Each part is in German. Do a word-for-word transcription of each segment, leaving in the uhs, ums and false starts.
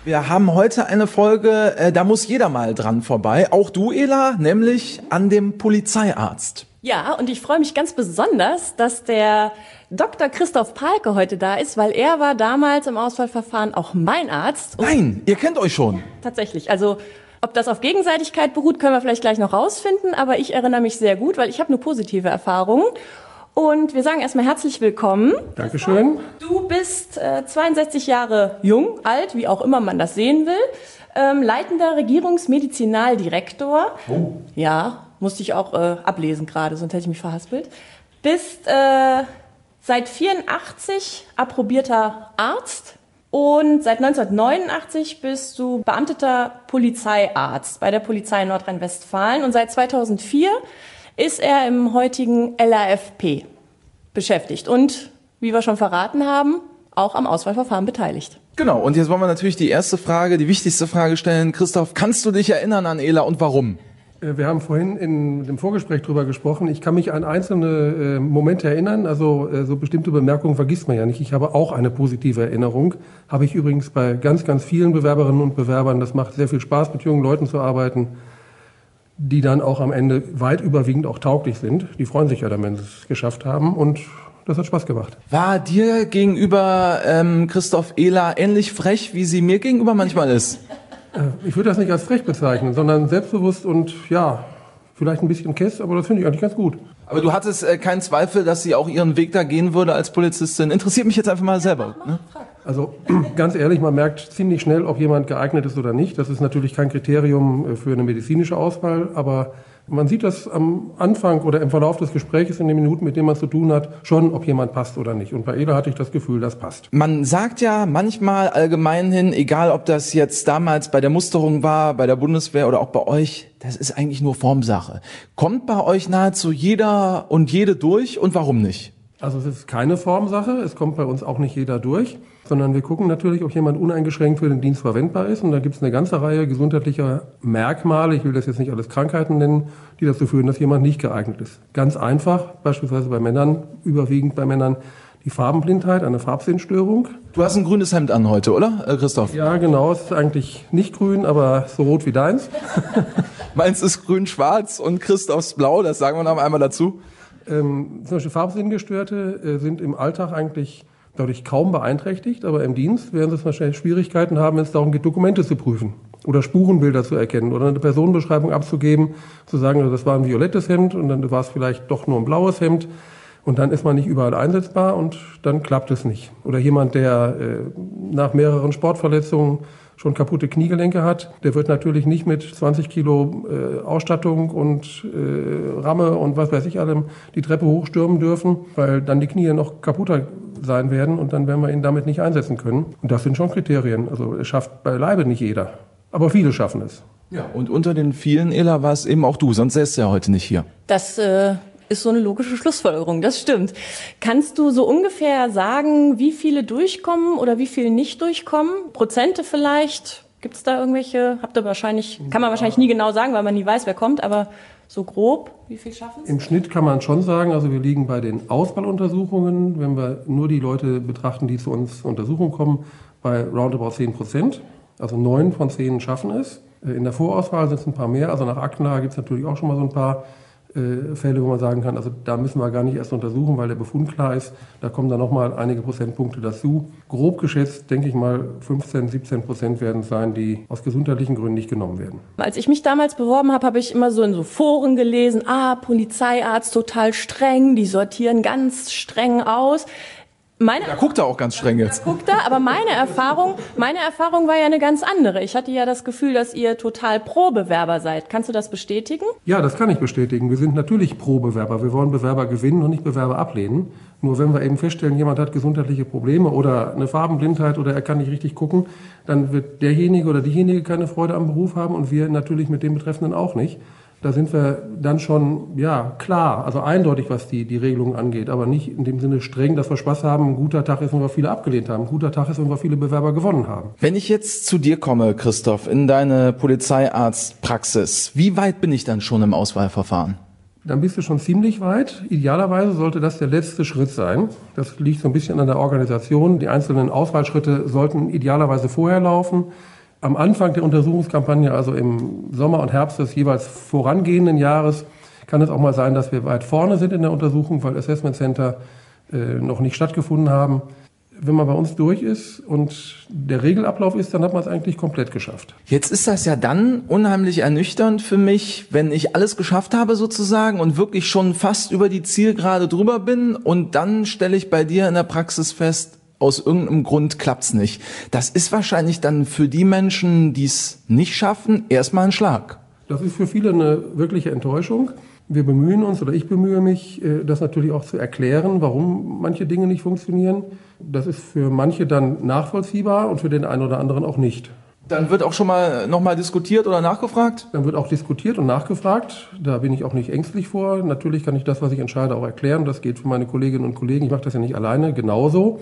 Wir haben heute eine Folge, äh, da muss jeder mal dran vorbei. Auch du, Ela, nämlich an dem Polizeiarzt. Ja, und ich freue mich ganz besonders, dass der Doktor Christoph Palke heute da ist, weil er war damals im Auswahlverfahren auch mein Arzt. Nein, ihr kennt euch schon. Tatsächlich, also ob das auf Gegenseitigkeit beruht, können wir vielleicht gleich noch rausfinden, aber ich erinnere mich sehr gut, weil ich habe nur positive Erfahrungen. Und wir sagen erstmal herzlich willkommen. Dankeschön. Du bist äh, zweiundsechzig Jahre jung, alt, wie auch immer man das sehen will, ähm, leitender Regierungsmedizinaldirektor. Oh. Ja, musste ich auch äh, ablesen gerade, sonst hätte ich mich verhaspelt. Bist äh, seit vierundachtzig approbierter Arzt und seit neunzehnhundertneunundachtzig bist du beamteter Polizeiarzt bei der Polizei Nordrhein-Westfalen und seit zweitausendvier ist er im heutigen L A F P beschäftigt und, wie wir schon verraten haben, auch am Auswahlverfahren beteiligt. Genau, und jetzt wollen wir natürlich die erste Frage, die wichtigste Frage stellen. Christoph, kannst du dich erinnern an Ela und warum? Wir haben vorhin in dem Vorgespräch drüber gesprochen. Ich kann mich an einzelne äh, Momente erinnern. Also äh, so bestimmte Bemerkungen vergisst man ja nicht. Ich habe auch eine positive Erinnerung. Habe ich übrigens bei ganz, ganz vielen Bewerberinnen und Bewerbern. Das macht sehr viel Spaß, mit jungen Leuten zu arbeiten, die dann auch am Ende weit überwiegend auch tauglich sind. Die freuen sich ja dann, wenn sie es geschafft haben. Und das hat Spaß gemacht. War dir gegenüber ähm, Christoph Ela ähnlich frech, wie sie mir gegenüber manchmal ist? Ich würde das nicht als frech bezeichnen, sondern selbstbewusst und ja, vielleicht ein bisschen kess, aber das finde ich eigentlich ganz gut. Aber du hattest äh, keinen Zweifel, dass sie auch ihren Weg da gehen würde als Polizistin. Interessiert mich jetzt einfach mal selber. Ne? Also ganz ehrlich, man merkt ziemlich schnell, ob jemand geeignet ist oder nicht. Das ist natürlich kein Kriterium für eine medizinische Auswahl, aber man sieht das am Anfang oder im Verlauf des Gesprächs in den Minuten, mit denen man es zu tun hat, schon, ob jemand passt oder nicht. Und bei Ela hatte ich das Gefühl, das passt. Man sagt ja manchmal allgemein hin, egal ob das jetzt damals bei der Musterung war, bei der Bundeswehr oder auch bei euch, das ist eigentlich nur Formsache. Kommt bei euch nahezu jeder und jede durch und warum nicht? Also es ist keine Formsache, es kommt bei uns auch nicht jeder durch, sondern wir gucken natürlich, ob jemand uneingeschränkt für den Dienst verwendbar ist. Und da gibt es eine ganze Reihe gesundheitlicher Merkmale, ich will das jetzt nicht alles Krankheiten nennen, die dazu führen, dass jemand nicht geeignet ist. Ganz einfach, beispielsweise bei Männern, überwiegend bei Männern, die Farbenblindheit, eine Farbsinnstörung. Du hast ein grünes Hemd an heute, oder, äh, Christoph? Ja, genau, es ist eigentlich nicht grün, aber so rot wie deins. Meins ist grün-schwarz und Christophs blau, das sagen wir noch einmal dazu. Ähm, zum Beispiel Farbsinngestörte äh, sind im Alltag eigentlich dadurch kaum beeinträchtigt, aber im Dienst werden sie wahrscheinlich Schwierigkeiten haben, wenn es darum geht, Dokumente zu prüfen oder Spurenbilder zu erkennen oder eine Personenbeschreibung abzugeben, zu sagen, also das war ein violettes Hemd und dann war es vielleicht doch nur ein blaues Hemd und dann ist man nicht überall einsetzbar und dann klappt es nicht. Oder jemand, der äh, nach mehreren Sportverletzungen schon kaputte Kniegelenke hat, der wird natürlich nicht mit zwanzig Kilo äh, Ausstattung und äh, Ramme und was weiß ich allem die Treppe hochstürmen dürfen, weil dann die Knie noch kaputter sein werden und dann werden wir ihn damit nicht einsetzen können. Und das sind schon Kriterien. Also es schafft beileibe nicht jeder, aber viele schaffen es. Ja, und unter den vielen, Ela, war es eben auch du, sonst säßt du ja heute nicht hier. Das äh, ist so eine logische Schlussfolgerung, das stimmt. Kannst du so ungefähr sagen, wie viele durchkommen oder wie viele nicht durchkommen? Prozente vielleicht? Gibt es da irgendwelche? Habt ihr wahrscheinlich, kann man wahrscheinlich nie genau sagen, weil man nie weiß, wer kommt, aber so grob, wie viel schaffen es? Im Schnitt kann man schon sagen, also wir liegen bei den Auswahluntersuchungen, wenn wir nur die Leute betrachten, die zu uns zur Untersuchung kommen, bei roundabout zehn Prozent. Also neun von zehn schaffen es. In der Vorauswahl sind es ein paar mehr, also nach Aktenlage gibt es natürlich auch schon mal so ein paar Fälle, wo man sagen kann, also da müssen wir gar nicht erst untersuchen, weil der Befund klar ist. Da kommen dann nochmal einige Prozentpunkte dazu. Grob geschätzt, denke ich mal, fünfzehn, siebzehn Prozent werden es sein, die aus gesundheitlichen Gründen nicht genommen werden. Als ich mich damals beworben habe, habe ich immer so in so Foren gelesen, ah, Polizeiarzt total streng, die sortieren ganz streng aus. Meine da guckt er auch ganz streng jetzt. Da guckt er, aber meine Erfahrung, meine Erfahrung war ja eine ganz andere. Ich hatte ja das Gefühl, dass ihr total Pro-Bewerber seid. Kannst du das bestätigen? Ja, das kann ich bestätigen. Wir sind natürlich Pro-Bewerber. Wir wollen Bewerber gewinnen und nicht Bewerber ablehnen. Nur wenn wir eben feststellen, jemand hat gesundheitliche Probleme oder eine Farbenblindheit oder er kann nicht richtig gucken, dann wird derjenige oder diejenige keine Freude am Beruf haben und wir natürlich mit dem Betreffenden auch nicht. Da sind wir dann schon, ja, klar, also eindeutig, was die, die Regelungen angeht, aber nicht in dem Sinne streng, dass wir Spaß haben. Ein guter Tag ist, wenn wir viele abgelehnt haben. Ein guter Tag ist, wenn wir viele Bewerber gewonnen haben. Wenn ich jetzt zu dir komme, Christoph, in deine Polizeiarztpraxis, wie weit bin ich dann schon im Auswahlverfahren? Dann bist du schon ziemlich weit. Idealerweise sollte das der letzte Schritt sein. Das liegt so ein bisschen an der Organisation. Die einzelnen Auswahlschritte sollten idealerweise vorher laufen. am Anfang der Untersuchungskampagne, also im Sommer und Herbst des jeweils vorangehenden Jahres, kann es auch mal sein, dass wir weit vorne sind in der Untersuchung, weil Assessment Center äh, noch nicht stattgefunden haben. Wenn man bei uns durch ist und der Regelablauf ist, dann hat man es eigentlich komplett geschafft. Jetzt ist das ja dann unheimlich ernüchternd für mich, wenn ich alles geschafft habe sozusagen und wirklich schon fast über die Zielgerade drüber bin und dann stelle ich bei dir in der Praxis fest, aus irgendeinem Grund klappt's nicht. Das ist wahrscheinlich dann für die Menschen, die es nicht schaffen, erstmal ein Schlag. Das ist für viele eine wirkliche Enttäuschung. Wir bemühen uns, oder ich bemühe mich, das natürlich auch zu erklären, warum manche Dinge nicht funktionieren. Das ist für manche dann nachvollziehbar und für den einen oder anderen auch nicht. Dann wird auch schon mal nochmal diskutiert oder nachgefragt? Dann wird auch diskutiert und nachgefragt. Da bin ich auch nicht ängstlich vor. Natürlich kann ich das, was ich entscheide, auch erklären. Das geht für meine Kolleginnen und Kollegen. Ich mache das ja nicht alleine, genauso.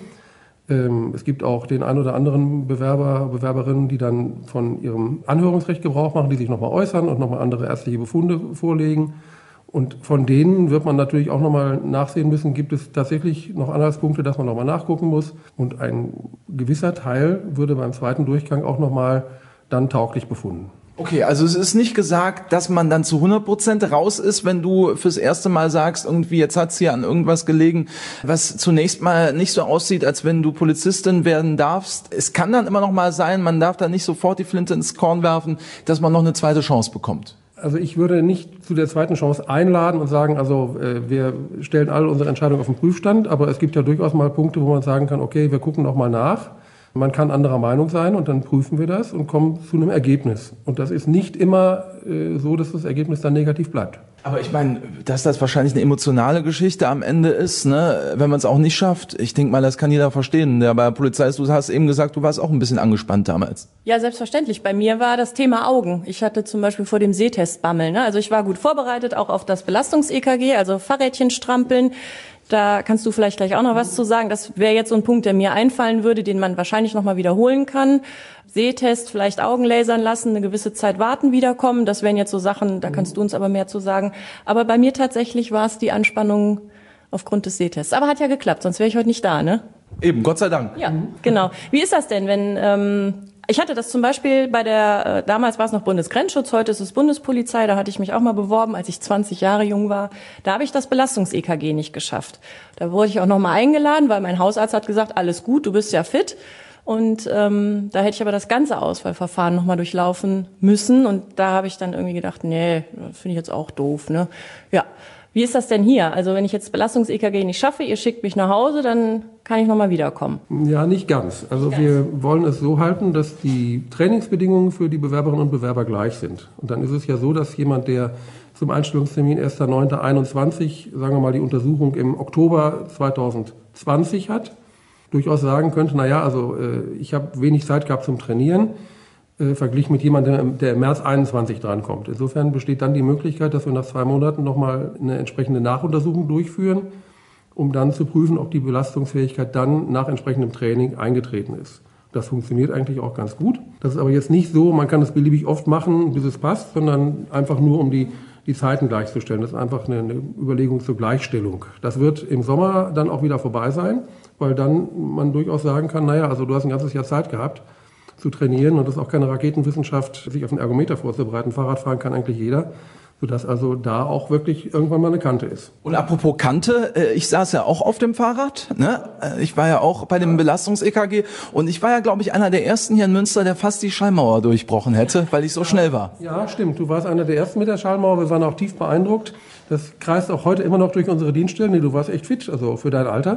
Es gibt auch den einen oder anderen Bewerber, Bewerberinnen, die dann von ihrem Anhörungsrecht Gebrauch machen, die sich nochmal äußern und nochmal andere ärztliche Befunde vorlegen. Und von denen wird man natürlich auch nochmal nachsehen müssen, gibt es tatsächlich noch Anhaltspunkte, dass man nochmal nachgucken muss. Und ein gewisser Teil würde beim zweiten Durchgang auch nochmal dann tauglich befunden. Okay, also es ist nicht gesagt, dass man dann zu hundert Prozent raus ist, wenn du fürs erste Mal sagst, irgendwie jetzt hat's hier an irgendwas gelegen, was zunächst mal nicht so aussieht, als wenn du Polizistin werden darfst. Es kann dann immer noch mal sein, man darf da nicht sofort die Flinte ins Korn werfen, dass man noch eine zweite Chance bekommt. Also ich würde nicht zu der zweiten Chance einladen und sagen, also äh, wir stellen alle unsere Entscheidungen auf den Prüfstand, aber es gibt ja durchaus mal Punkte, wo man sagen kann, okay, wir gucken noch mal nach. Man kann anderer Meinung sein und dann prüfen wir das und kommen zu einem Ergebnis. Und das ist nicht immer äh, so, dass das Ergebnis dann negativ bleibt. Aber ich meine, dass das wahrscheinlich eine emotionale Geschichte am Ende ist, ne, wenn man es auch nicht schafft. Ich denke mal, das kann jeder verstehen. Der bei der Polizei ist, du hast eben gesagt, du warst auch ein bisschen angespannt damals. Ja, selbstverständlich. Bei mir war das Thema Augen. Ich hatte zum Beispiel vor dem Sehtest Bammel. Ne? Also ich war gut vorbereitet, auch auf das Belastungs-E K G, also Fahrrädchen strampeln. Da kannst du vielleicht gleich auch noch was zu sagen. Das wäre jetzt so ein Punkt, der mir einfallen würde, den man wahrscheinlich noch mal wiederholen kann. Sehtest, vielleicht Augen lasern lassen, eine gewisse Zeit warten, wiederkommen. Das wären jetzt so Sachen, da kannst du uns aber mehr zu sagen. Aber bei mir tatsächlich war es die Anspannung aufgrund des Sehtests. Aber hat ja geklappt, sonst wäre ich heute nicht da, ne? Eben, Gott sei Dank. Ja, genau. Wie ist das denn, wenn... Ähm, ich hatte das zum Beispiel bei der, äh, damals war es noch Bundesgrenzschutz, heute ist es Bundespolizei, da hatte ich mich auch mal beworben, als ich zwanzig Jahre jung war. Da habe ich das Belastungs-E K G nicht geschafft. Da wurde ich auch noch mal eingeladen, weil mein Hausarzt hat gesagt, alles gut, du bist ja fit. Und ähm, da hätte ich aber das ganze Auswahlverfahren noch mal durchlaufen müssen. Und da habe ich dann irgendwie gedacht, nee, das finde ich jetzt auch doof, ne? Ja. Wie ist das denn hier? Also wenn ich jetzt Belastungs-E K G nicht schaffe, ihr schickt mich nach Hause, dann kann ich noch mal wiederkommen. Ja, nicht ganz. Also nicht wir ganz. wollen es so halten, dass die Trainingsbedingungen für die Bewerberinnen und Bewerber gleich sind. Und dann ist es ja so, dass jemand, der zum Einstellungstermin erster neunter einundzwanzig, sagen wir mal, die Untersuchung im Oktober zweitausendzwanzig hat, durchaus sagen könnte, na ja, also äh, ich habe wenig Zeit gehabt zum Trainieren, Äh, verglichen mit jemandem, der im März einundzwanzig drankommt. Insofern besteht dann die Möglichkeit, dass wir nach zwei Monaten nochmal eine entsprechende Nachuntersuchung durchführen, um dann zu prüfen, ob die Belastungsfähigkeit dann nach entsprechendem Training eingetreten ist. Das funktioniert eigentlich auch ganz gut. Das ist aber jetzt nicht so, man kann es beliebig oft machen, bis es passt, sondern einfach nur, um die, die Zeiten gleichzustellen. Das ist einfach eine, eine Überlegung zur Gleichstellung. Das wird im Sommer dann auch wieder vorbei sein, weil dann man durchaus sagen kann, naja, also du hast ein ganzes Jahr Zeit gehabt, zu trainieren und das ist auch keine Raketenwissenschaft, sich auf den Ergometer vorzubereiten. Fahrradfahren kann eigentlich jeder, sodass also da auch wirklich irgendwann mal eine Kante ist. Und apropos Kante, ich saß ja auch auf dem Fahrrad, ne? Ich war ja auch bei dem Belastungs-E K G und ich war ja, glaube ich, einer der ersten hier in Münster, der fast die Schallmauer durchbrochen hätte, weil ich so schnell war. Ja, stimmt. Du warst einer der ersten mit der Schallmauer. Wir waren auch tief beeindruckt. Das kreist auch heute immer noch durch unsere Dienststellen. Nee, du warst echt fit, also für dein Alter.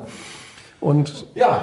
Und ja.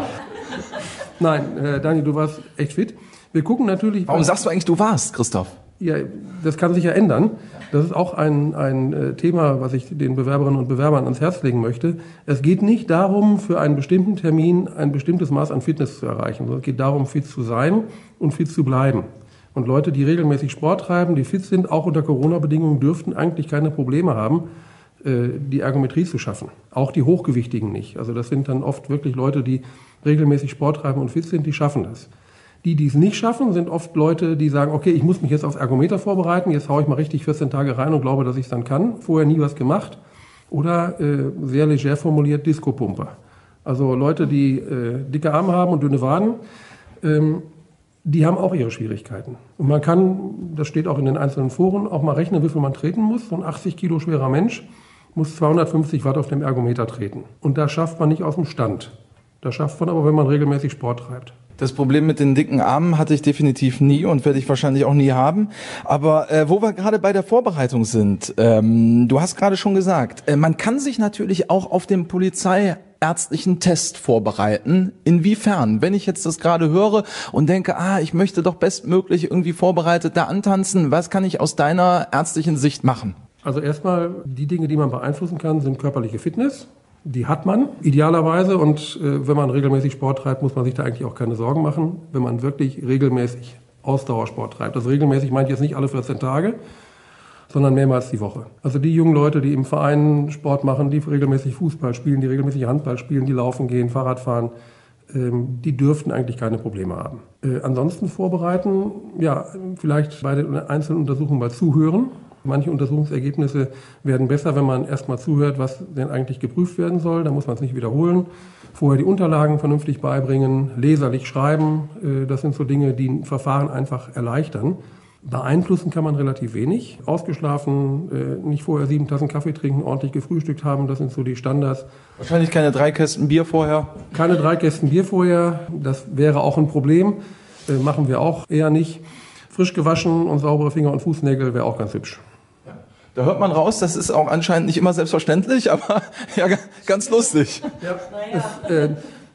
Nein, äh, Dani, du warst echt fit. Wir gucken natürlich... Warum sagst du eigentlich, du warst, Christoph? Ja, das kann sich ja ändern. Das ist auch ein, ein Thema, was ich den Bewerberinnen und Bewerbern ans Herz legen möchte. Es geht nicht darum, für einen bestimmten Termin ein bestimmtes Maß an Fitness zu erreichen, sondern es geht darum, fit zu sein und fit zu bleiben. Und Leute, die regelmäßig Sport treiben, die fit sind, auch unter Corona-Bedingungen, dürften eigentlich keine Probleme haben, die Ergometrie zu schaffen. Auch die Hochgewichtigen nicht. Also das sind dann oft wirklich Leute, die regelmäßig Sport treiben und fit sind, die schaffen das. Die, die es nicht schaffen, sind oft Leute, die sagen, okay, ich muss mich jetzt aufs Ergometer vorbereiten, jetzt haue ich mal richtig vierzehn Tage rein und glaube, dass ich es dann kann. Vorher nie was gemacht. Oder äh, sehr leger formuliert Disco-Pumper. Also Leute, die äh, dicke Arme haben und dünne Waden. Ähm, Die haben auch ihre Schwierigkeiten. Und man kann, das steht auch in den einzelnen Foren, auch mal rechnen, wie viel man treten muss. So ein achtzig Kilo schwerer Mensch muss zweihundertfünfzig Watt auf dem Ergometer treten. Und das schafft man nicht aus dem Stand. Das schafft man aber, wenn man regelmäßig Sport treibt. Das Problem mit den dicken Armen hatte ich definitiv nie und werde ich wahrscheinlich auch nie haben. Aber äh, wo wir gerade bei der Vorbereitung sind, ähm, du hast gerade schon gesagt, äh, man kann sich natürlich auch auf den polizeiärztlichen Test vorbereiten. Inwiefern? Wenn ich jetzt das gerade höre und denke, ah, ich möchte doch bestmöglich irgendwie vorbereitet da antanzen, was kann ich aus deiner ärztlichen Sicht machen? Also erstmal, die Dinge, die man beeinflussen kann, sind körperliche Fitness. Die hat man idealerweise und äh, wenn man regelmäßig Sport treibt, muss man sich da eigentlich auch keine Sorgen machen, wenn man wirklich regelmäßig Ausdauersport treibt. Also regelmäßig meint jetzt nicht alle vierzehn Tage, sondern mehrmals die Woche. Also die jungen Leute, die im Verein Sport machen, die regelmäßig Fußball spielen, die regelmäßig Handball spielen, die laufen gehen, Fahrrad fahren, ähm, die dürften eigentlich keine Probleme haben. Äh, ansonsten vorbereiten, ja, vielleicht bei den einzelnen Untersuchungen mal zuhören. Manche Untersuchungsergebnisse werden besser, wenn man erstmal zuhört, was denn eigentlich geprüft werden soll. Da muss man es nicht wiederholen. Vorher die Unterlagen vernünftig beibringen, leserlich schreiben. Das sind so Dinge, die ein Verfahren einfach erleichtern. Beeinflussen kann man relativ wenig. Ausgeschlafen, nicht vorher sieben Tassen Kaffee trinken, ordentlich gefrühstückt haben, das sind so die Standards. Wahrscheinlich keine drei Kästen Bier vorher? Keine drei Kästen Bier vorher, das wäre auch ein Problem. Machen wir auch eher nicht. Frisch gewaschen und saubere Finger und Fußnägel wäre auch ganz hübsch. Da hört man raus, das ist auch anscheinend nicht immer selbstverständlich, aber ja, ganz lustig. Ja, es, äh,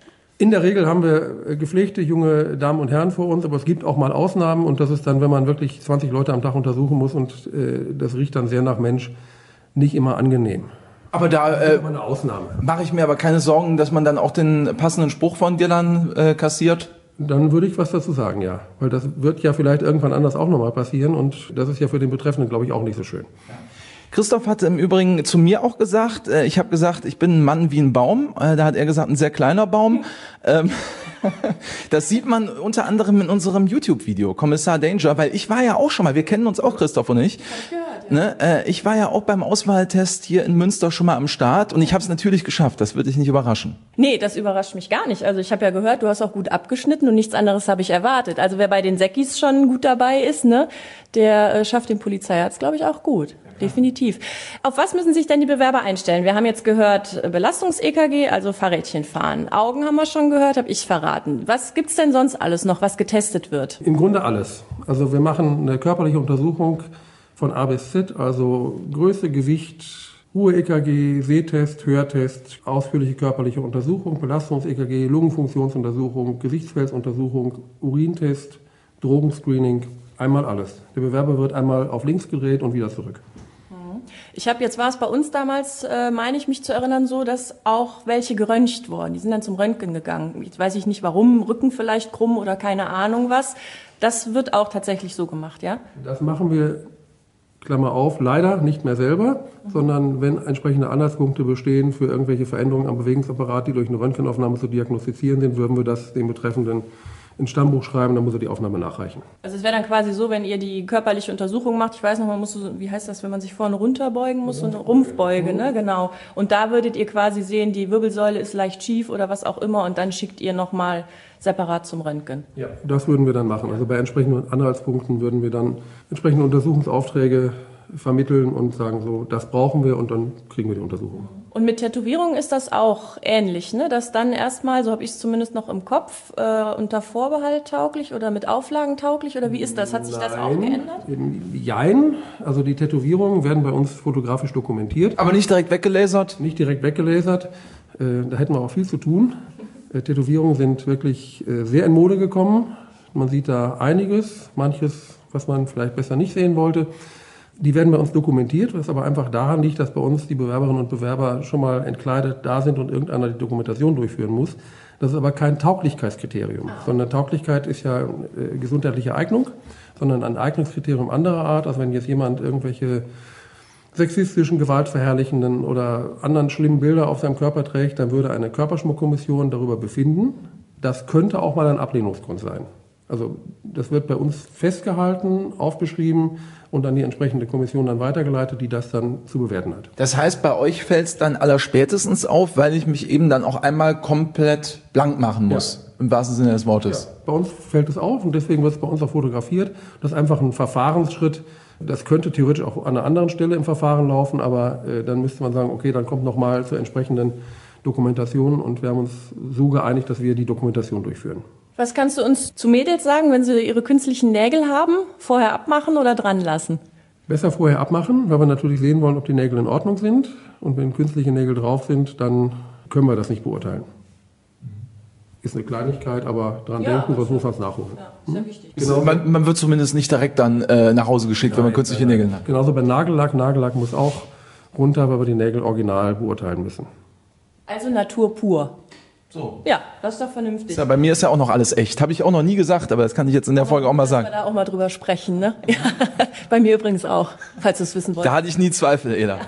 in der Regel haben wir gepflegte junge Damen und Herren vor uns, aber es gibt auch mal Ausnahmen und das ist dann, wenn man wirklich zwanzig Leute am Tag untersuchen muss und äh, das riecht dann sehr nach Mensch, nicht immer angenehm. Aber da äh, eine Ausnahme. Mache ich mir aber keine Sorgen, dass man dann auch den passenden Spruch von dir dann äh, kassiert? Dann würde ich was dazu sagen, ja. Weil das wird ja vielleicht irgendwann anders auch nochmal passieren und das ist ja für den Betreffenden, glaube ich, auch nicht so schön. Christoph hatte im Übrigen zu mir auch gesagt, äh, ich habe gesagt, ich bin ein Mann wie ein Baum. Äh, da hat er gesagt, ein sehr kleiner Baum. Ähm, das sieht man unter anderem in unserem YouTube-Video, Kommissar Danger, weil ich war ja auch schon mal, wir kennen uns auch, Christoph und ich. Hab ich gehört, ja. Ne? Äh, ich war ja auch beim Auswahltest hier in Münster schon mal am Start und ich habe es natürlich geschafft, das wird dich nicht überraschen. Nee, das überrascht mich gar nicht. Also ich habe ja gehört, du hast auch gut abgeschnitten und nichts anderes habe ich erwartet. Also wer bei den Säckis schon gut dabei ist, ne, der äh, schafft den Polizeiarzt, glaube ich, auch gut. Definitiv. Auf was müssen sich denn die Bewerber einstellen? Wir haben jetzt gehört Belastungs-E K G, also Fahrrädchen fahren. Augen haben wir schon gehört, habe ich verraten. Was gibt's denn sonst alles noch, was getestet wird? Im Grunde alles. Also wir machen eine körperliche Untersuchung von A bis Z, also Größe, Gewicht, Ruhe-E K G, Sehtest, Hörtest, ausführliche körperliche-Untersuchung, Belastungs-E K G, Lungenfunktionsuntersuchung, Gesichtsfelduntersuchung, Urintest, Drogenscreening, einmal alles. Der Bewerber wird einmal auf links gedreht und wieder zurück. Ich habe jetzt war es bei uns damals, äh, meine ich mich zu erinnern, so, dass auch welche geröntgt wurden. Die sind dann zum Röntgen gegangen. Jetzt weiß ich nicht warum, Rücken vielleicht krumm oder keine Ahnung was. Das wird auch tatsächlich so gemacht, ja? Das machen wir, Klammer auf, leider nicht mehr selber, mhm. sondern wenn entsprechende Anhaltspunkte bestehen für irgendwelche Veränderungen am Bewegungsapparat, die durch eine Röntgenaufnahme zu diagnostizieren sind, würden wir das den Betreffenden ins Stammbuch schreiben, dann muss er die Aufnahme nachreichen. Also es wäre dann quasi so, wenn ihr die körperliche Untersuchung macht, ich weiß noch, man muss so, wie heißt das, wenn man sich vorne runterbeugen muss, so eine Rumpfbeuge, ne, genau. Und da würdet ihr quasi sehen, die Wirbelsäule ist leicht schief oder was auch immer und dann schickt ihr nochmal separat zum Röntgen. Ja, das würden wir dann machen. Also bei entsprechenden Anhaltspunkten würden wir dann entsprechende Untersuchungsaufträge vermitteln und sagen so, das brauchen wir und dann kriegen wir die Untersuchung. Und mit Tätowierungen ist das auch ähnlich, ne? Dass dann erstmal, so habe ich es zumindest noch im Kopf, äh, unter Vorbehalt tauglich oder mit Auflagen tauglich oder wie ist das? Hat sich Nein, das auch geändert? Jein, also die Tätowierungen werden bei uns fotografisch dokumentiert. Aber nicht direkt weggelasert? Nicht direkt weggelasert, äh, da hätten wir auch viel zu tun. Äh, Tätowierungen sind wirklich äh, sehr in Mode gekommen. Man sieht da einiges, manches, was man vielleicht besser nicht sehen wollte. Die werden bei uns dokumentiert, was aber einfach daran liegt, dass bei uns die Bewerberinnen und Bewerber schon mal entkleidet da sind und irgendeiner die Dokumentation durchführen muss. Das ist aber kein Tauglichkeitskriterium, sondern Tauglichkeit ist ja äh, gesundheitliche Eignung, sondern ein Eignungskriterium anderer Art. Also wenn jetzt jemand irgendwelche sexistischen, gewaltverherrlichenden oder anderen schlimmen Bilder auf seinem Körper trägt, dann würde eine Körperschmuckkommission darüber befinden. Das könnte auch mal ein Ablehnungsgrund sein. Also das wird bei uns festgehalten, aufbeschrieben und an die entsprechende Kommission dann weitergeleitet, die das dann zu bewerten hat. Das heißt, bei euch fällt es dann allerspätestens auf, weil ich mich eben dann auch einmal komplett blank machen muss. im wahrsten Sinne des Wortes. Ja, bei uns fällt es auf und deswegen wird es bei uns auch fotografiert. Das ist einfach ein Verfahrensschritt. Das könnte theoretisch auch an einer anderen Stelle im Verfahren laufen, aber äh, dann müsste man sagen, okay, dann kommt nochmal zur entsprechenden Dokumentation und wir haben uns so geeinigt, dass wir die Dokumentation durchführen. Was kannst du uns zu Mädels sagen, wenn sie ihre künstlichen Nägel haben? Vorher abmachen oder dran lassen? Besser vorher abmachen, weil wir natürlich sehen wollen, ob die Nägel in Ordnung sind. Und wenn künstliche Nägel drauf sind, dann können wir das nicht beurteilen. Ist eine Kleinigkeit, aber dran ja, denken, sonst muss man es nachholen. Ja, ist ja wichtig. Genau. Man, man wird zumindest nicht direkt dann äh, nach Hause geschickt, nein, wenn man künstliche nein, Nägel hat. Genauso bei Nagellack. Nagellack muss auch runter, weil wir die Nägel original beurteilen müssen. Also Natur pur. So. Ja, das ist doch vernünftig. Ja, bei mir ist ja auch noch alles echt. Habe ich auch noch nie gesagt, aber das kann ich jetzt in der aber Folge auch mal sagen. Wir da auch mal drüber sprechen, ne? Ja, bei mir übrigens auch, falls du es wissen wolltest. Da hatte ich nie Zweifel, Eda.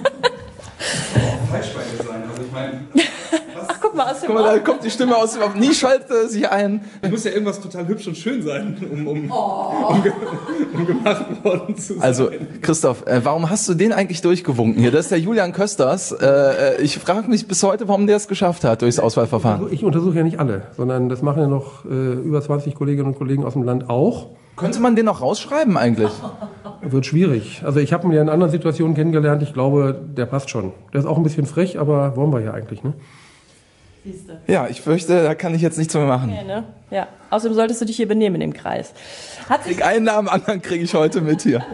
Falschbeine sein, also ich meine... Ach, guck mal, aus dem Guck mal, da kommt die Stimme aus dem Off. Nie schaltet er sich ein. Es muss ja irgendwas total hübsch und schön sein, um, um, oh. um, um gemacht worden zu sein. Also, Christoph, äh, warum hast du den eigentlich durchgewunken hier? Das ist der Julian Kösters. Äh, ich frage mich bis heute, warum der es geschafft hat durchs Auswahlverfahren. Ich untersuche ja nicht alle, sondern das machen ja noch äh, über zwanzig Kolleginnen und Kollegen aus dem Land auch. Könnte man den noch rausschreiben eigentlich? Wird schwierig. Also ich habe ihn ja in anderen Situationen kennengelernt. Ich glaube, der passt schon. Der ist auch ein bisschen frech, aber wollen wir ja eigentlich, ne? Siehste. Ja, ich fürchte, da kann ich jetzt nichts mehr machen. Okay, ne? Ja. Außerdem solltest du dich hier benehmen in dem Kreis. Hat sich krieg einen nach dem anderen kriege ich heute mit hier.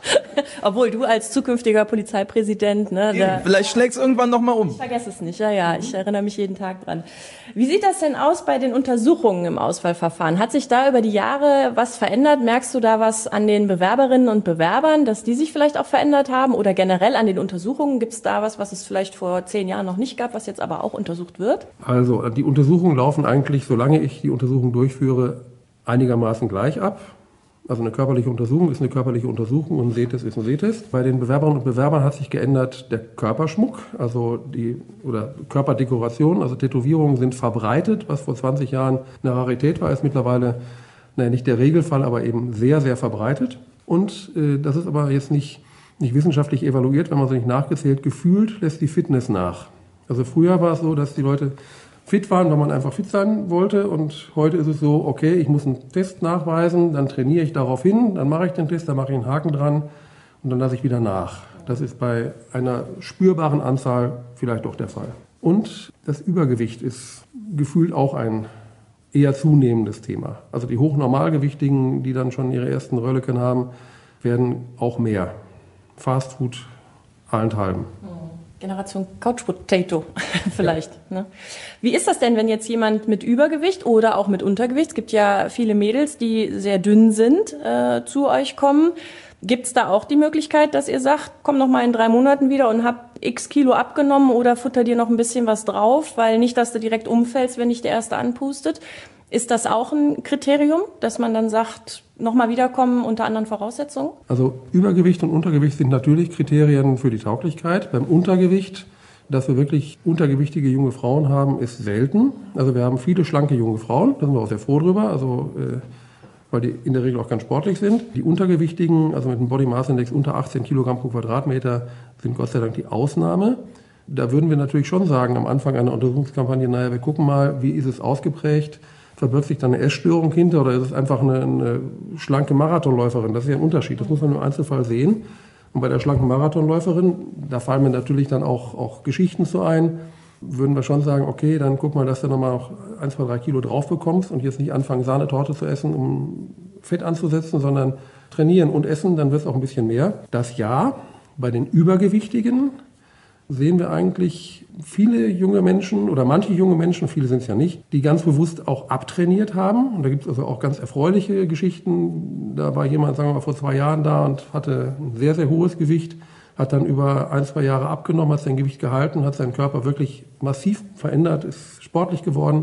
Obwohl du als zukünftiger Polizeipräsident, ne? Da, vielleicht schlägst du irgendwann noch mal um. Ich vergesse es nicht, ja, ja. Ich erinnere mich jeden Tag dran. Wie sieht das denn aus bei den Untersuchungen im Auswahlverfahren? Hat sich da über die Jahre was verändert? Merkst du da was an den Bewerberinnen und Bewerbern, dass die sich vielleicht auch verändert haben? Oder generell an den Untersuchungen? Gibt es da was, was es vielleicht vor zehn Jahren noch nicht gab, was jetzt aber auch untersucht wird? Also die Untersuchungen laufen eigentlich, solange ich die Untersuchung durchführe, einigermaßen gleich ab. Also eine körperliche Untersuchung ist eine körperliche Untersuchung und ein Sehtest ist ein Sehtest. Bei den Bewerberinnen und Bewerbern hat sich geändert der Körperschmuck, also die oder Körperdekoration, also Tätowierungen sind verbreitet, was vor zwanzig Jahren eine Rarität war, ist mittlerweile, naja, nicht der Regelfall, aber eben sehr, sehr verbreitet. Und äh, das ist aber jetzt nicht, nicht wissenschaftlich evaluiert, wenn man so nicht nachgezählt, gefühlt lässt die Fitness nach. Also früher war es so, dass die Leute fit waren, weil man einfach fit sein wollte. Und heute ist es so, okay, ich muss einen Test nachweisen, dann trainiere ich darauf hin, dann mache ich den Test, dann mache ich einen Haken dran und dann lasse ich wieder nach. Das ist bei einer spürbaren Anzahl vielleicht doch der Fall. Und das Übergewicht ist gefühlt auch ein eher zunehmendes Thema. Also die Hochnormalgewichtigen, die dann schon ihre ersten Rölleken haben, werden auch mehr. Fastfood allenthalben. Generation Couch Potato vielleicht. Ja. Ne? Wie ist das denn, wenn jetzt jemand mit Übergewicht oder auch mit Untergewicht, es gibt ja viele Mädels, die sehr dünn sind, äh, zu euch kommen. Gibt es da auch die Möglichkeit, dass ihr sagt, komm noch mal in drei Monaten wieder und hab x Kilo abgenommen oder futter dir noch ein bisschen was drauf, weil nicht, dass du direkt umfällst, wenn dich der Erste anpustet? Ist das auch ein Kriterium, dass man dann sagt, nochmal wiederkommen unter anderen Voraussetzungen? Also Übergewicht und Untergewicht sind natürlich Kriterien für die Tauglichkeit. Beim Untergewicht, dass wir wirklich untergewichtige junge Frauen haben, ist selten. Also wir haben viele schlanke junge Frauen, da sind wir auch sehr froh drüber, also, äh, weil die in der Regel auch ganz sportlich sind. Die Untergewichtigen, also mit einem Body Mass Index unter achtzehn Kilogramm pro Quadratmeter, sind Gott sei Dank die Ausnahme. Da würden wir natürlich schon sagen, am Anfang einer Untersuchungskampagne, naja, wir gucken mal, wie ist es ausgeprägt. Verbirgt sich da eine Essstörung hinter oder ist es einfach eine, eine schlanke Marathonläuferin? Das ist ja ein Unterschied, das muss man im Einzelfall sehen. Und bei der schlanken Marathonläuferin, da fallen mir natürlich dann auch, auch Geschichten zu ein, würden wir schon sagen, okay, dann guck mal, dass du nochmal noch ein, zwei, drei Kilo drauf bekommst und jetzt nicht anfangen, Sahnetorte zu essen, um Fett anzusetzen, sondern trainieren und essen, dann wird es auch ein bisschen mehr. Das ja, bei den Übergewichtigen sehen wir eigentlich viele junge Menschen oder manche junge Menschen, viele sind es ja nicht, die ganz bewusst auch abtrainiert haben. Und da gibt es also auch ganz erfreuliche Geschichten. Da war jemand, sagen wir mal, vor zwei Jahren da und hatte ein sehr, sehr hohes Gewicht, hat dann über ein, zwei Jahre abgenommen, hat sein Gewicht gehalten, hat seinen Körper wirklich massiv verändert, ist sportlich geworden.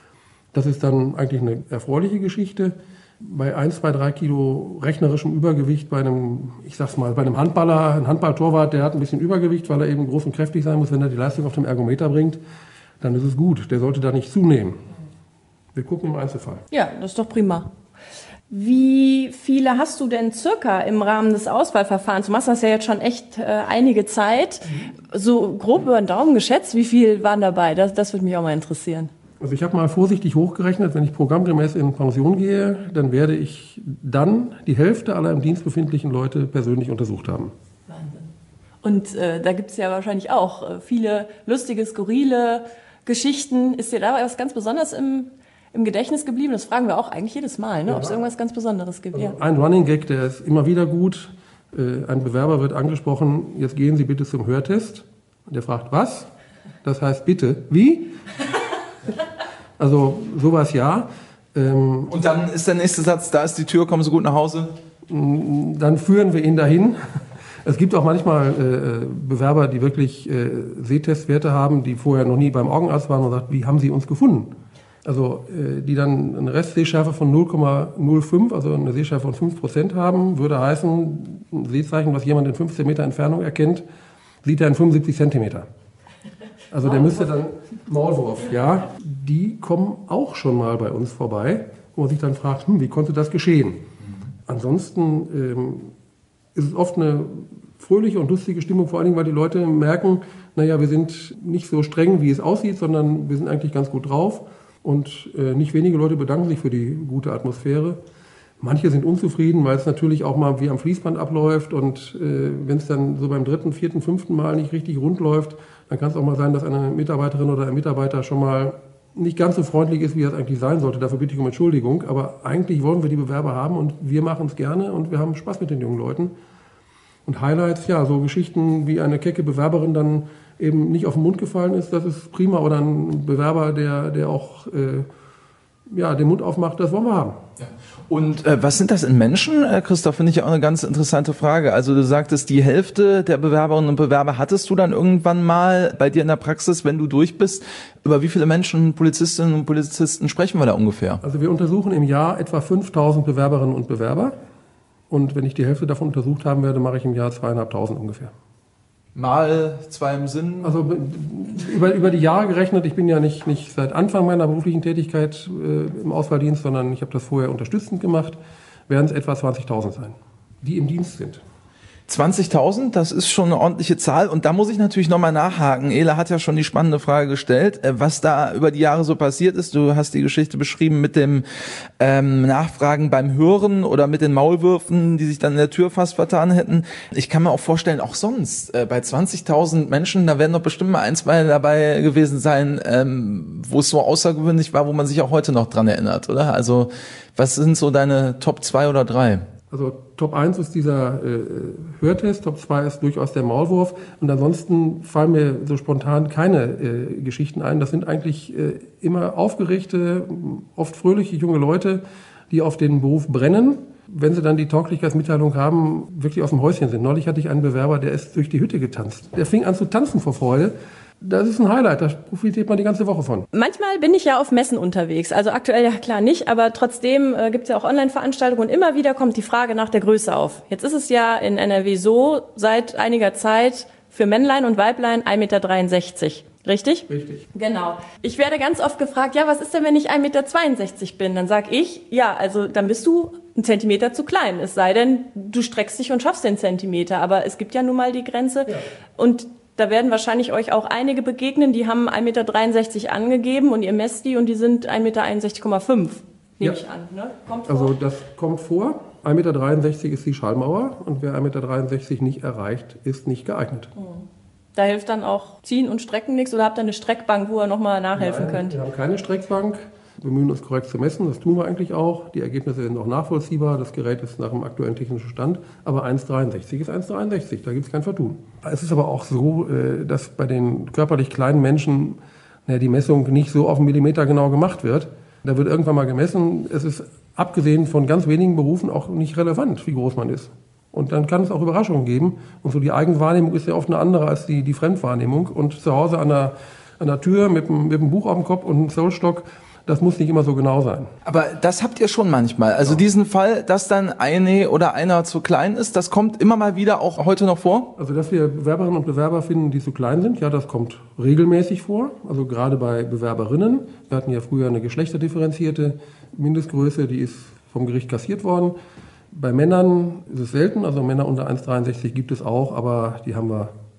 Das ist dann eigentlich eine erfreuliche Geschichte. Bei ein, zwei, drei Kilo rechnerischem Übergewicht bei einem, ich sag's mal, bei einem Handballer, ein Handballtorwart, der hat ein bisschen Übergewicht, weil er eben groß und kräftig sein muss. Wenn er die Leistung auf dem Ergometer bringt, dann ist es gut. Der sollte da nicht zunehmen. Wir gucken im Einzelfall. Ja, das ist doch prima. Wie viele hast du denn circa im Rahmen des Auswahlverfahrens? Du machst das ja jetzt schon echt äh, einige Zeit. So grob über den Daumen geschätzt, wie viel waren dabei? Das, das würde mich auch mal interessieren. Also ich habe mal vorsichtig hochgerechnet, wenn ich programmgemäß in Pension gehe, dann werde ich dann die Hälfte aller im Dienst befindlichen Leute persönlich untersucht haben. Wahnsinn. Und äh, da gibt es ja wahrscheinlich auch äh, viele lustige, skurrile Geschichten. Ist dir da was ganz Besonderes im, im Gedächtnis geblieben? Das fragen wir auch eigentlich jedes Mal, ne? Ja. Ob es irgendwas ganz Besonderes gibt. Also Ja. Ein Running Gag, der ist immer wieder gut. Äh, ein Bewerber wird angesprochen, jetzt gehen Sie bitte zum Hörtest. Und der fragt, was? Das heißt bitte, wie? Also sowas ja. Ähm, Und dann ist der nächste Satz, da ist die Tür, kommen Sie gut nach Hause? Dann führen wir ihn dahin. Es gibt auch manchmal äh, Bewerber, die wirklich äh, Sehtestwerte haben, die vorher noch nie beim Augenarzt waren und sagt, wie haben Sie uns gefunden? Also äh, die dann eine Restsehschärfe von null Komma null fünf, also eine Sehschärfe von fünf Prozent haben, würde heißen, ein Sehzeichen, was jemand in fünfzehn Meter Entfernung erkennt, sieht er in fünfundsiebzig Zentimeter. Also der müsste dann Maulwurf, ja, die kommen auch schon mal bei uns vorbei, wo man sich dann fragt, hm, wie konnte das geschehen? Ansonsten ähm, ist es oft eine fröhliche und lustige Stimmung, vor allen Dingen, weil die Leute merken, naja, wir sind nicht so streng, wie es aussieht, sondern wir sind eigentlich ganz gut drauf und äh, nicht wenige Leute bedanken sich für die gute Atmosphäre. Manche sind unzufrieden, weil es natürlich auch mal wie am Fließband abläuft und äh, wenn es dann so beim dritten, vierten, fünften Mal nicht richtig rund läuft, dann kann es auch mal sein, dass eine Mitarbeiterin oder ein Mitarbeiter schon mal nicht ganz so freundlich ist, wie es eigentlich sein sollte. Dafür bitte ich um Entschuldigung. Aber eigentlich wollen wir die Bewerber haben und wir machen es gerne und wir haben Spaß mit den jungen Leuten. Und Highlights, ja, so Geschichten wie eine kecke Bewerberin dann eben nicht auf den Mund gefallen ist, das ist prima. Oder ein Bewerber, der, der auch äh, ja, den Mund aufmacht, das wollen wir haben. Ja. Und äh, was sind das in Menschen, äh, Christoph, finde ich auch eine ganz interessante Frage. Also du sagtest, die Hälfte der Bewerberinnen und Bewerber hattest du dann irgendwann mal bei dir in der Praxis, wenn du durch bist. Über wie viele Menschen, Polizistinnen und Polizisten sprechen wir da ungefähr? Also wir untersuchen im Jahr etwa fünftausend Bewerberinnen und Bewerber. Und wenn ich die Hälfte davon untersucht haben werde, mache ich im Jahr zweieinhalbtausend ungefähr. Mal zwei im Sinn? Also über, über die Jahre gerechnet, ich bin ja nicht, nicht seit Anfang meiner beruflichen Tätigkeit äh, im Auswahldienst, sondern ich habe das vorher unterstützend gemacht, werden es etwa zwanzigtausend sein, die im Dienst sind. zwanzigtausend, das ist schon eine ordentliche Zahl. Und da muss ich natürlich nochmal nachhaken. Ela hat ja schon die spannende Frage gestellt, was da über die Jahre so passiert ist. Du hast die Geschichte beschrieben mit dem ähm, Nachfragen beim Hören oder mit den Maulwürfen, die sich dann in der Tür fast vertan hätten. Ich kann mir auch vorstellen, auch sonst, äh, bei zwanzigtausend Menschen, da werden doch bestimmt mal ein, zwei dabei gewesen sein, ähm, wo es so außergewöhnlich war, wo man sich auch heute noch dran erinnert, oder? Also was sind so deine Top zwei oder drei? Also Top eins ist dieser äh, Hörtest, Top zwei ist durchaus der Maulwurf und ansonsten fallen mir so spontan keine äh, Geschichten ein. Das sind eigentlich äh, immer aufgeregte, oft fröhliche junge Leute, die auf den Beruf brennen. Wenn sie dann die Tauglichkeitsmitteilung haben, wirklich aus dem Häuschen sind. Neulich hatte ich einen Bewerber, der ist durch die Hütte getanzt. Der fing an zu tanzen vor Freude. Das ist ein Highlight, da profitiert man die ganze Woche von. Manchmal bin ich ja auf Messen unterwegs, also aktuell ja klar nicht, aber trotzdem äh, gibt es ja auch Online-Veranstaltungen und immer wieder kommt die Frage nach der Größe auf. Jetzt ist es ja in N R W so, seit einiger Zeit für Männlein und Weiblein ein Meter dreiundsechzig. Richtig? Richtig. Genau. Ich werde ganz oft gefragt, ja, was ist denn, wenn ich ein Meter zweiundsechzig bin? Dann sag ich, ja, also dann bist du einen Zentimeter zu klein. Es sei denn, du streckst dich und schaffst den Zentimeter. Aber es gibt ja nun mal die Grenze. Ja. Und da werden wahrscheinlich euch auch einige begegnen, die haben ein Meter dreiundsechzig angegeben und ihr messt die und die sind ein Meter einundsechzig Komma fünf, nehme ja. ich an. Ne? Kommt vor? Also das kommt vor. ein Meter dreiundsechzig ist die Schallmauer und wer ein Meter dreiundsechzig nicht erreicht, ist nicht geeignet. Da hilft dann auch Ziehen und Strecken nichts oder habt ihr eine Streckbank, wo ihr nochmal nachhelfen Nein, könnt? Wir haben keine Streckbank. Wir bemühen uns korrekt zu messen, das tun wir eigentlich auch. Die Ergebnisse sind auch nachvollziehbar, das Gerät ist nach dem aktuellen technischen Stand, aber eins Komma dreiundsechzig ist eins Komma dreiundsechzig, da gibt es kein Vertun. Es ist aber auch so, dass bei den körperlich kleinen Menschen die Messung nicht so auf einen Millimeter genau gemacht wird. Da wird irgendwann mal gemessen, es ist abgesehen von ganz wenigen Berufen auch nicht relevant, wie groß man ist. Und dann kann es auch Überraschungen geben. Und so die Eigenwahrnehmung ist ja oft eine andere als die, die Fremdwahrnehmung. Und zu Hause an der, an der Tür mit einem, mit einem Buch auf dem Kopf und einem Zollstock, das muss nicht immer so genau sein. Aber das habt ihr schon manchmal. Also ja. Diesen Fall, dass dann eine oder einer zu klein ist, das kommt immer mal wieder auch heute noch vor? Also dass wir Bewerberinnen und Bewerber finden, die zu klein sind, ja, das kommt regelmäßig vor. Also gerade bei Bewerberinnen. Wir hatten ja früher eine geschlechterdifferenzierte Mindestgröße, die ist vom Gericht kassiert worden. Bei Männern ist es selten, also Männer unter eins Komma dreiundsechzig gibt es auch, aber die haben wir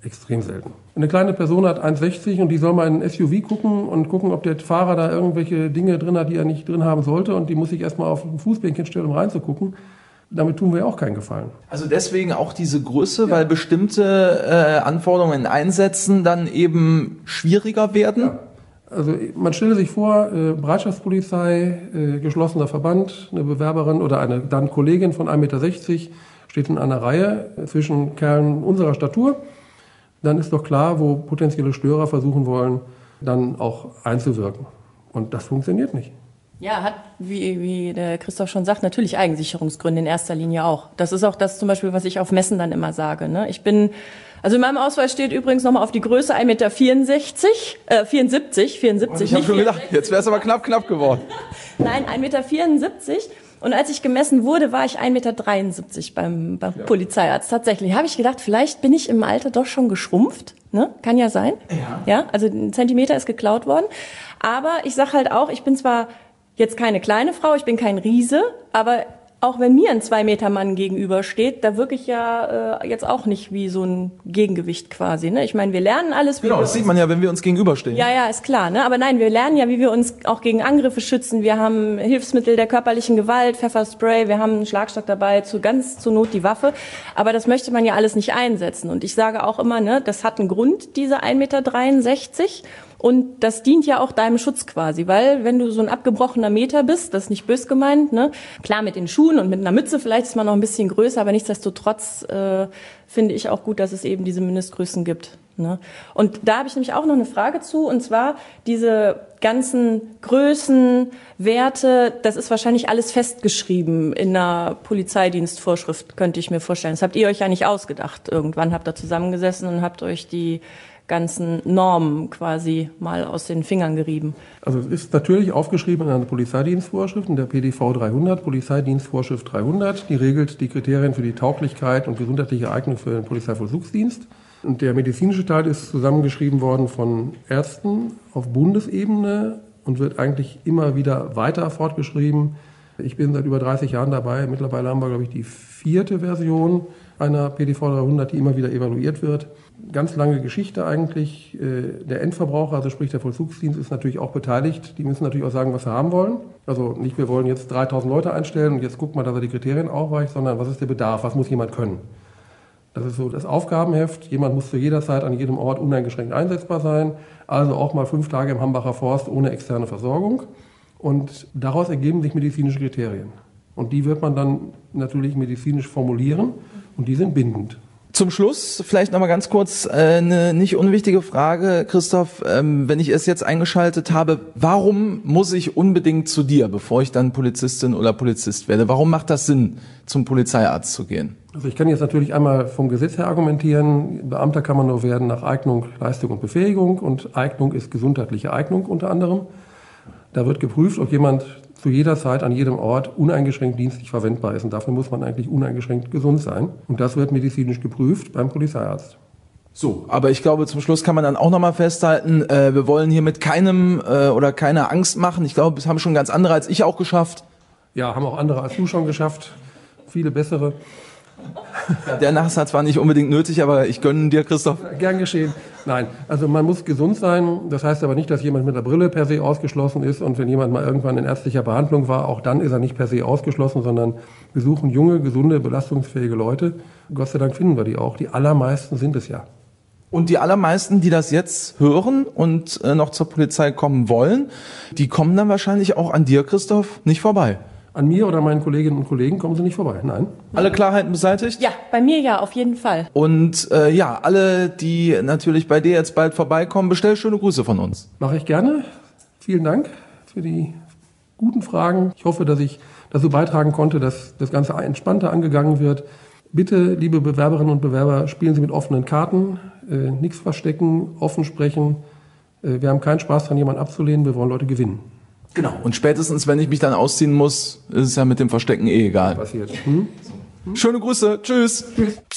extrem selten. Eine kleine Person hat eins sechzig und die soll mal in ein S U V gucken und gucken, ob der Fahrer da irgendwelche Dinge drin hat, die er nicht drin haben sollte, und die muss sich erstmal auf ein Fußbänkchen stellen, um reinzugucken. Damit tun wir ja auch keinen Gefallen. Also deswegen auch diese Größe, ja. weil bestimmte äh, Anforderungen in Einsätzen dann eben schwieriger werden? Ja. Also man stelle sich vor, äh, Bereitschaftspolizei, äh, geschlossener Verband, eine Bewerberin oder eine dann Kollegin von eins Meter sechzig steht in einer Reihe zwischen Kerlen unserer Statur. Dann ist doch klar, wo potenzielle Störer versuchen wollen, dann auch einzuwirken. Und das funktioniert nicht. Ja, hat, wie, wie der Christoph schon sagt, natürlich Eigensicherungsgründe in erster Linie auch. Das ist auch das zum Beispiel, was ich auf Messen dann immer sage. Ne? Ich bin, also in meinem Ausweis steht übrigens nochmal auf die Größe eins Meter vierundsechzig, äh, vierundsiebzig, vierundsiebzig. Ich habe schon gedacht, jetzt wäre es aber knapp, knapp geworden. Nein, eins Meter vierundsiebzig. Und als ich gemessen wurde, war ich eins Meter dreiundsiebzig beim, beim ja. Polizeiarzt. Tatsächlich habe ich gedacht, vielleicht bin ich im Alter doch schon geschrumpft. Ne? Kann ja sein. Ja. Ja, also ein Zentimeter ist geklaut worden. Aber ich sage halt auch, ich bin zwar jetzt keine kleine Frau, ich bin kein Riese, aber auch wenn mir ein zwei Meter Mann gegenübersteht, da wirke ich ja äh, jetzt auch nicht wie so ein Gegengewicht quasi. Ne? Ich meine, wir lernen alles. Genau, das sieht man ja, wenn wir uns gegenüberstehen. Ja, ja, ist klar. Ne? Aber nein, wir lernen ja, wie wir uns auch gegen Angriffe schützen. Wir haben Hilfsmittel der körperlichen Gewalt, Pfefferspray, wir haben einen Schlagstock dabei, zu ganz zur Not die Waffe. Aber das möchte man ja alles nicht einsetzen. Und ich sage auch immer, ne, das hat einen Grund, diese eins Meter dreiundsechzig. Und das dient ja auch deinem Schutz quasi, weil wenn du so ein abgebrochener Meter bist, das ist nicht bös gemeint, ne? Klar, mit den Schuhen und mit einer Mütze vielleicht ist man noch ein bisschen größer, aber nichtsdestotrotz äh, finde ich auch gut, dass es eben diese Mindestgrößen gibt. Ne? Und da habe ich nämlich auch noch eine Frage zu, und zwar diese ganzen Größen, Werte, das ist wahrscheinlich alles festgeschrieben in einer Polizeidienstvorschrift, könnte ich mir vorstellen. Das habt ihr euch ja nicht ausgedacht. Irgendwann habt ihr zusammengesessen und habt euch die ganzen Normen quasi mal aus den Fingern gerieben. Also es ist natürlich aufgeschrieben in einer Polizeidienstvorschrift, in der P D V dreihundert, Polizeidienstvorschrift dreihundert. Die regelt die Kriterien für die Tauglichkeit und gesundheitliche Eignung für den Polizeivollzugsdienst. Und der medizinische Teil ist zusammengeschrieben worden von Ärzten auf Bundesebene und wird eigentlich immer wieder weiter fortgeschrieben. Ich bin seit über dreißig Jahren dabei. Mittlerweile haben wir, glaube ich, die vierte Version einer P D V dreihundert, die immer wieder evaluiert wird. Ganz lange Geschichte eigentlich. Der Endverbraucher, also sprich der Vollzugsdienst, ist natürlich auch beteiligt. Die müssen natürlich auch sagen, was sie haben wollen. Also nicht, wir wollen jetzt dreitausend Leute einstellen und jetzt guckt mal, dass er die Kriterien aufweicht, sondern was ist der Bedarf, was muss jemand können. Das ist so das Aufgabenheft. Jemand muss zu jeder Zeit an jedem Ort uneingeschränkt einsetzbar sein. Also auch mal fünf Tage im Hambacher Forst ohne externe Versorgung. Und daraus ergeben sich medizinische Kriterien. Und die wird man dann natürlich medizinisch formulieren und die sind bindend. Zum Schluss vielleicht noch mal ganz kurz äh, eine nicht unwichtige Frage, Christoph. Ähm, wenn ich es jetzt eingeschaltet habe, warum muss ich unbedingt zu dir, bevor ich dann Polizistin oder Polizist werde? Warum macht das Sinn, zum Polizeiarzt zu gehen? Also ich kann jetzt natürlich einmal vom Gesetz her argumentieren. Beamter kann man nur werden nach Eignung, Leistung und Befähigung. Und Eignung ist gesundheitliche Eignung unter anderem. Da wird geprüft, ob jemand zu jeder Zeit an jedem Ort uneingeschränkt dienstlich verwendbar ist. Und dafür muss man eigentlich uneingeschränkt gesund sein. Und das wird medizinisch geprüft beim Polizeiarzt. So, aber ich glaube, zum Schluss kann man dann auch nochmal festhalten, äh, wir wollen hier mit keinem äh, oder keiner Angst machen. Ich glaube, das haben schon ganz andere als ich auch geschafft. Ja, haben auch andere als du schon geschafft. Viele bessere. Der Nachsatz war nicht unbedingt nötig, aber ich gönne dir, Christoph. Gern geschehen. Nein, also man muss gesund sein. Das heißt aber nicht, dass jemand mit der Brille per se ausgeschlossen ist. Und wenn jemand mal irgendwann in ärztlicher Behandlung war, auch dann ist er nicht per se ausgeschlossen, sondern wir suchen junge, gesunde, belastungsfähige Leute. Gott sei Dank finden wir die auch. Die allermeisten sind es ja. Und die allermeisten, die das jetzt hören und äh, noch zur Polizei kommen wollen, die kommen dann wahrscheinlich auch an dir, Christoph, nicht vorbei. An mir oder meinen Kolleginnen und Kollegen kommen sie nicht vorbei, nein. Alle Klarheiten beseitigt? Ja, bei mir ja, auf jeden Fall. Und äh, ja, alle, die natürlich bei dir jetzt bald vorbeikommen, bestell schöne Grüße von uns. Mache ich gerne. Vielen Dank für die guten Fragen. Ich hoffe, dass ich dazu beitragen konnte, dass das Ganze entspannter angegangen wird. Bitte, liebe Bewerberinnen und Bewerber, spielen Sie mit offenen Karten, äh, nichts verstecken, offen sprechen. Äh, wir haben keinen Spaß daran, jemanden abzulehnen, wir wollen Leute gewinnen. Genau. Und spätestens, wenn ich mich dann ausziehen muss, ist es ja mit dem Verstecken eh egal. Passiert. Hm? Schöne Grüße. Tschüss. Tschüss.